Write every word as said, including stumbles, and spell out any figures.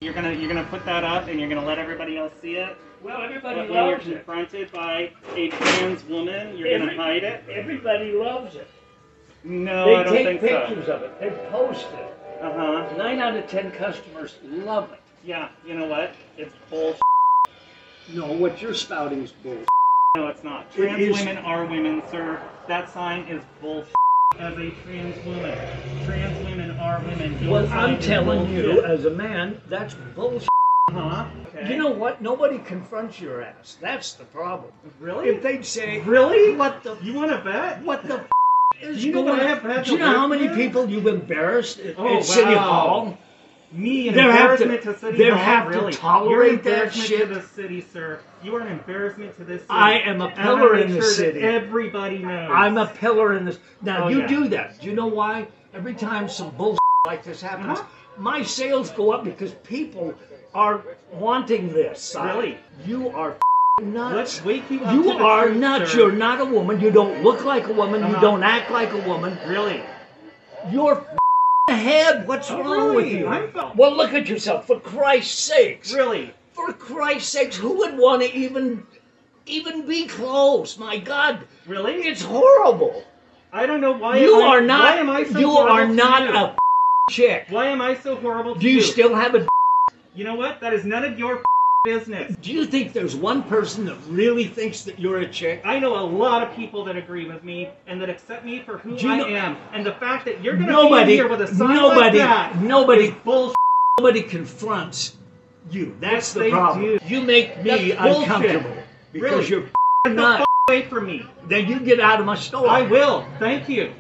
You're gonna you're gonna put that up and you're gonna let everybody else see it. Well, everybody When loves you're it. confronted by a trans woman, you're Every, gonna hide it. Everybody loves it. No, They I don't take think pictures so. of it. They post it. Uh huh. Nine out of ten customers love it. Yeah. You know what? It's bullshit. No, what you're spouting is bull. No, it's not. Trans It is- women are women, sir. That sign is bullshit. As a trans woman, trans women are women. Your Well, sign I'm is telling you, bullshit. as a man, that's bullshit. Huh? Okay. You know what? Nobody confronts your ass. That's the problem. Really? If they'd say, Really? what the, You want to bet? what the f is Do you know going what I on? have had Do you to know how live many with? people you've embarrassed at, Oh, at City wow. Hall? Me, an They have to- embarrassment to, City they Hall? have to Really? tolerate You're an that embarrassment shit? to the city, sir. You are an embarrassment to this city. I am a And I'm pillar gonna in make the sure city. That everybody knows. I'm a pillar in this. Now, Oh, you yeah. do that. Do you know why? Every time some bullshit like this happens, Uh-huh. my sales go up because people are wanting this. Really? You are nuts. Let's wake you up You to the are truth, nuts. sir. You're not a woman. You don't look like a woman. You Uh-huh. don't act like a woman. Really? You're ahead. What's Oh, wrong with really? you? I'm f- Well, look at yourself. For Christ's sakes. Really? For Christ's sakes, who would want to even, even be close? My God. Really? It's horrible. I don't know why. You am I, are not. Why am I so you horrible are to not you? a chick. Why am I so horrible to Do you still have a? You know what? That is none of your business. Do you think there's one person that really thinks that you're a chick? I know a lot of people that agree with me and that accept me for who Do you I know- am. And the fact that you're going to be Nobody. here with a sign Nobody. like that Nobody. is bullshit. Nobody confronts you. That's Yes, the they problem. do. You make me That's bullshit. uncomfortable because Really? you're Get the not. f- away from me. Then you get out of my store. I will. Thank you.